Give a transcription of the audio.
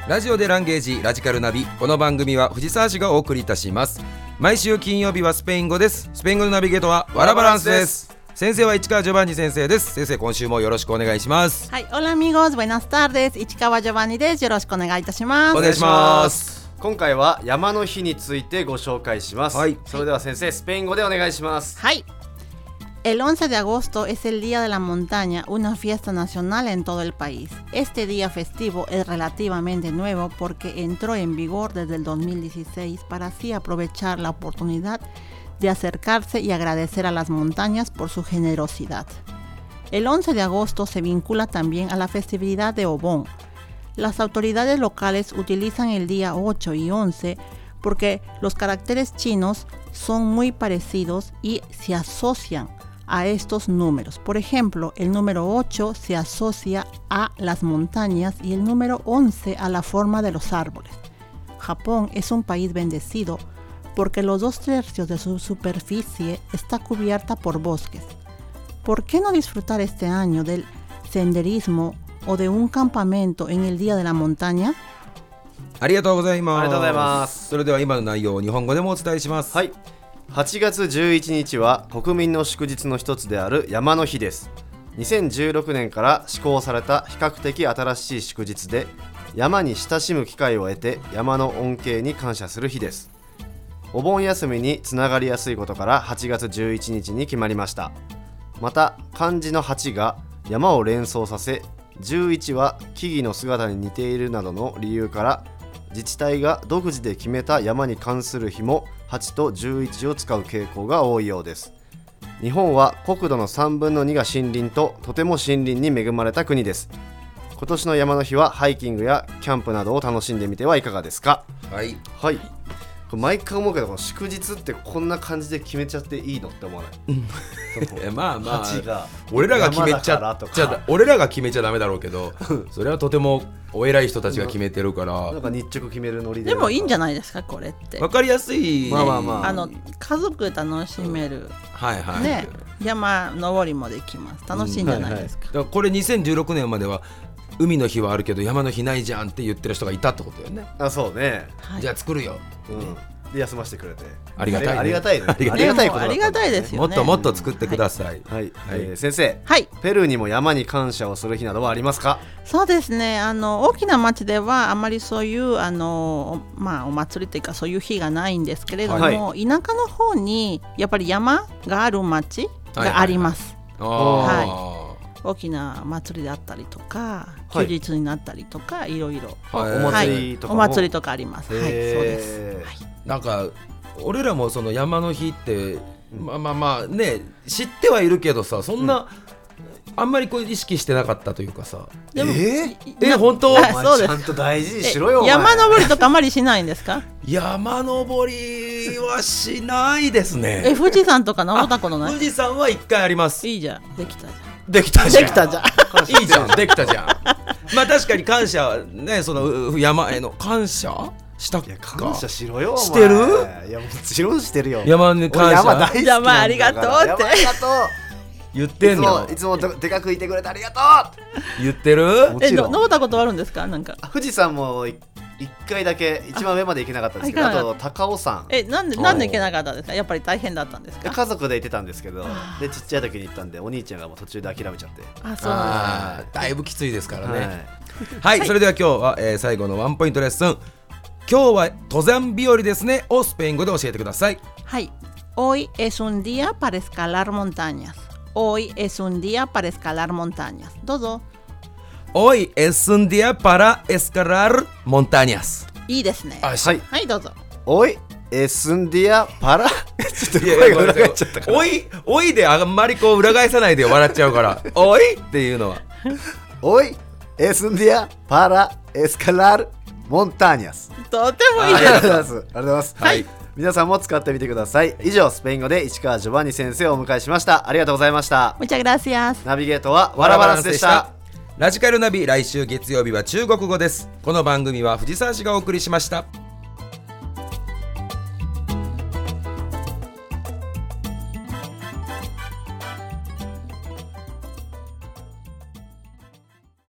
ラジオでランゲージラジカルナビ。この番組は藤沢市がお送りいたします。毎週金曜日はスペイン語です。スペイン語のナビゲートはワラバランスです。先生は市川ジョバンニ先生です。先生、今週もよろしくお願いします。 はい、Hola amigos, buenas tardes. 市川ジョバンニです。よろしくお願いいたします。 お願いします。 今回は山の日についてご紹介します。 はい、 それでは先生、スペイン語でお願いします。 はい。El 11 de agosto es el Día de la Montaña, una fiesta nacional en todo el país. Este día festivo es relativamente nuevo porque entró en vigor desde el 2016 para así aprovechar la oportunidad de acercarse y agradecer a las montañas por su generosidad. El 11 de agosto se vincula también a la festividad de Obón. Las autoridades locales utilizan el día 8 y 11 porque los caracteres chinos son muy parecidos y se asocian a estos números. Por ejemplo, el número 8 se asocia a las montañas y el número 11 a la forma de los árboles. Japón es un país bendecido porque los 2/3 de su superficie está cubierta por bosques. ¿Por qué no disfrutar este año del senderismo o de un campamento en el Día de la Montaña? ありがとうございます。 ありがとうございます。 それでは今の内容を日本語でもお伝えします。 はい、8月11日は国民の祝日の一つである山の日です。2016年から施行された比較的新しい祝日で、山に親しむ機会を得て山の恩恵に感謝する日です。お盆休みにつながりやすいことから8月11日に決まりました。また漢字の8が山を連想させ、11は木々の姿に似ているなどの理由から自治体が独自で決めた山に関する日も8と11を使う傾向が多いようです。日本は国土の3分の2が森林ととても森林に恵まれた国です。今年の山の日はハイキングやキャンプなどを楽しんでみてはいかがですか。 はい、 はい、これ毎回思うけど、この祝日ってこんな感じで決めちゃっていいのって思わない？ まあまあ 8が俺らが決めちゃ山だからとか俺らが決めちゃダメだろうけどそれはとてもお偉い人たちが決めてるからなんか日直決めるノリで。 でもいいんじゃないですか、これって。 分かりやすい。 まあまあまあ、 家族楽しめる、 はいはい、 ね、山登りもできます。楽しいんじゃないですか。 だからこれ2016年までは海の日はあるけど山の日ないじゃんって言ってる人がいたってことよね。 あ、そうね、 はい、 じゃあ作るよ、 で休ませてくれてありがたいね。 ありがたいね。 ありがたいことだったんだ。 ありがたいですよね。 もっともっと作ってください。 はい、 はい先生、 はい、 ペルーにも山に感謝をする日などはありますか？ そうですね、大きな町ではあまりそういうお祭りというかそういう日がないんですけれども、 はい、 田舎の方にやっぱり山がある町があります。大きな祭りであったりとか、休日になったりとか、いろいろ、 お祭りとかも、 お祭りとかあります。はい、そうです。はい、 なんか俺らもその山の日ってまあね知ってはいるけどさ、そんな、あんまりこう意識してなかったというかさ。 でも本当？ そうです。 ちゃんと大事にしろよ。 山登りとかあまりしないんですか？ 山登りはしないですね。 富士山とか登ったことない？ 富士山は1回あります。 いいじゃん、できたじゃん。 できたじゃん。 できたじゃん。 いいじゃん、できたじゃん。まあ確かに感謝ね、その山への感謝したっけ？ 感謝しろよ。 してる？ いやもちろんしてるよ。 山に感謝。 山大好きなんだから。 山ありがとうって。 山ありがとう。 言ってんの？ いつもでかくいてくれてありがとう。言ってる？ もちろん。 登ったことあるんですか？なんか富士山も1回だけ一番上まで行けなかったんですけど、あと高尾山。 なんで行けなかったんですか？やっぱり大変だったんですか？ 家族で行ってたんですけど、でちっちゃい時に行ったんで、お兄ちゃんがもう途中で諦めちゃって。 あ、そうなんです。 だいぶきついですからね。はい、それでは今日は最後のワンポイントレッスン。今日は登山日和ですねをスペイン語で教えてください。 はい。Hoy es un día para escalar montañas.Hoy es un día para escalar montañas. どうぞ。 Hoy es un día para escalar montañas. いいですね。 はい。 はい、どうぞ。 Hoy es un día para ちょっと声が裏返っちゃったから。 おいであんまりこう裏返さないで笑っちゃうから。おいっていうのは。 Hoy es un día para escalar montañas. とてもいいです。 ありがとうございます。ありがとうございます。 はい。 皆さんも使ってみてください。以上、スペイン語で市川ジョバンニ先生をお迎えしました。ありがとうございました。 Muchas gracias。 ナビゲートはワラバランスでした。 ラジカルナビ、来週月曜日は中国語です。この番組は藤沢市がお送りしました。